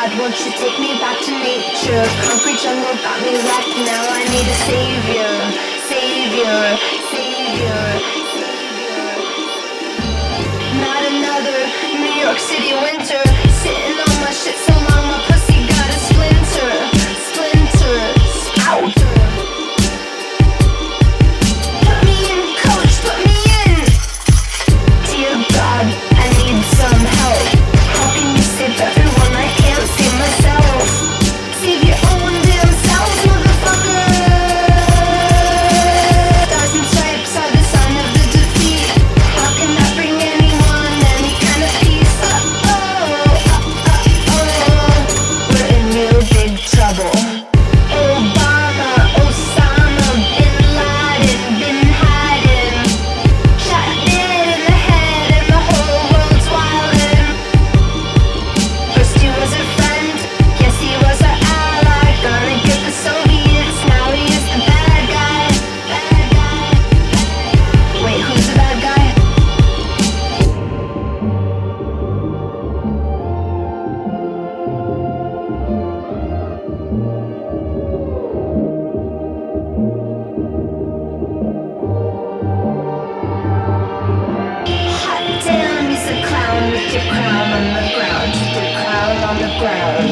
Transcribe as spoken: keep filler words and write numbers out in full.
God, won't you take me back to nature? Concrete jungle got me wrecked, now I need a savior, savior, savior, savior. Not another New York City winter, sitting on my shit so long my pussy got a splinter, splinter, spouter. Put me in, coach, put me in. Dear God, I need some help. How can you save everyone? I can't save myself. Save your own damn selves, motherfucker. Stars and stripes are the sign of the defeat. How can that bring anyone any kind of peace? Uh oh, uh oh, oh. We're in real big trouble. Obama, Osama, Bin Laden, been hiding. Shot dead in the head and the whole world's wildin'. First he was a friend, yes he was our ally. Gonna get the Soviets, now he is the bad guy. Bad guy, bad guy. Wait, who's the bad guy? Hot damn, he's a clown with your crown on the ground, with your crown on the ground.